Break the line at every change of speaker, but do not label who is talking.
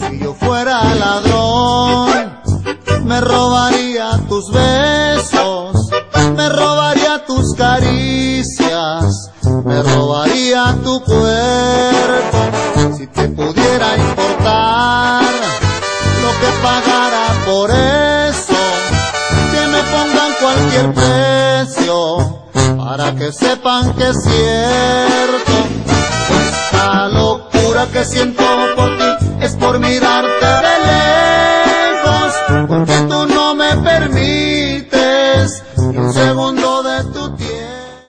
Si yo fuera ladrón, me robaría tus besos, me robaría tus caricias, me robaría tu cuerpo. Si te pudiera importar lo que pagara por eso, que me pongan cualquier precio para que sepan que es cierto. Esta locura que siento por ti es por mirarte